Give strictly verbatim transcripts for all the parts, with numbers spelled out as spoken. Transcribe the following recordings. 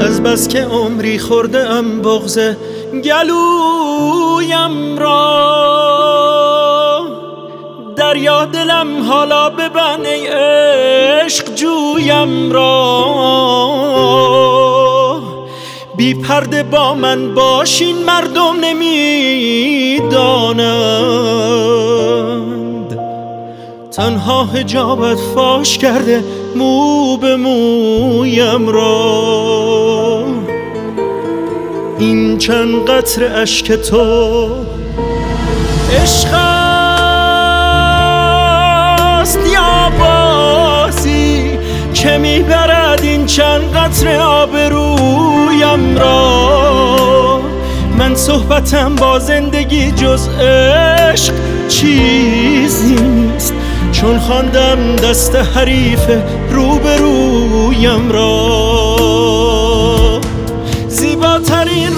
از بس که عمری خورده ام بغض گلویم را، دریا دلم حالا ببن ای عشق جویم را. بی پرده با من باشین مردم نمیدانند، تنها حجابت فاش کرده مو به مویم را. این چند قطره اشک تو عشق است یا بازی که میبرد این چند قطره آبرویم را. من صحبتم با زندگی جز عشق چیزی نیست، چون خواندم دست حریف روبرویم را. زیباترین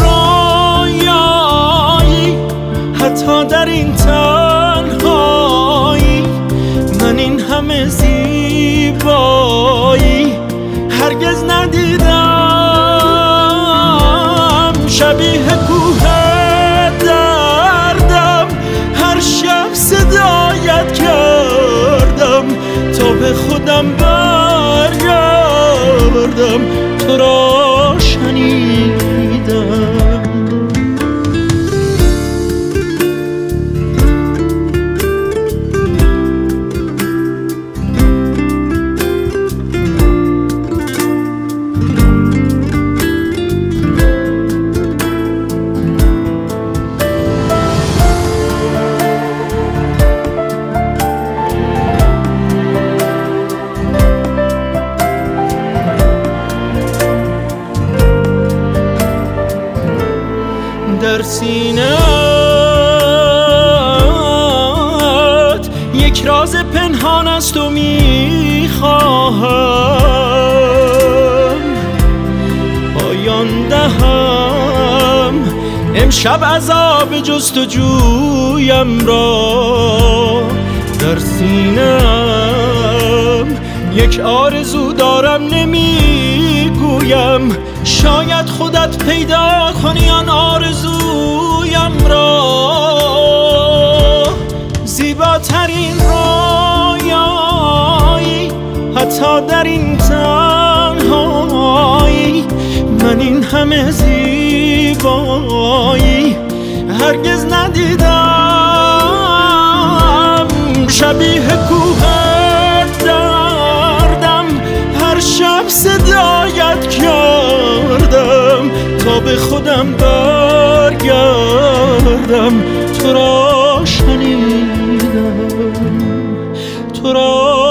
رویایی حتی در این تنهایی، من این همه زیبایی هرگز ندیدم. شبیه کوه دردم هر شب صدایت کردم تا به خودم برگردم، تو را شنیدم. در سینه‌ات یک راز پنهان است و میخواهم پایان دهم امشب عذاب جستجویم را. در سینه‌ام یک آرزو دارم نمیگویم، شاید خودت پیدا کنی آن آرزویم را. زیباترین رویایی حتی در این تنهایی، من این همه زیبایی هرگز ندیدم. شبیه کوه دردم هر شب صدایت کردم تا به خودم برگردم، تو را شنیدم، تو را